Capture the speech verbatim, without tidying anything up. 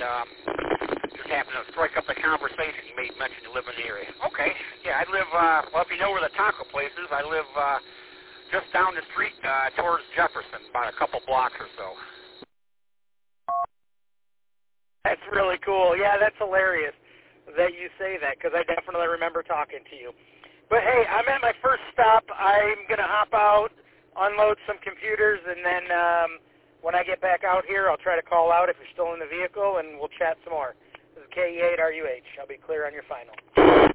um, just happened to strike up the conversation. You made mention you live in the area. Okay. Yeah, I live, uh, well, if you know where the taco place is, I live uh, just down the street uh, towards Jefferson, about a couple blocks or so. That's really cool. Yeah, that's hilarious that you say that, because I definitely remember talking to you. But, hey, I'm at my first stop. I'm going to hop out, unload some computers, and then um, when I get back out here, I'll try to call out if you're still in the vehicle, and we'll chat some more. This is K E eight R U H. I'll be clear on your final.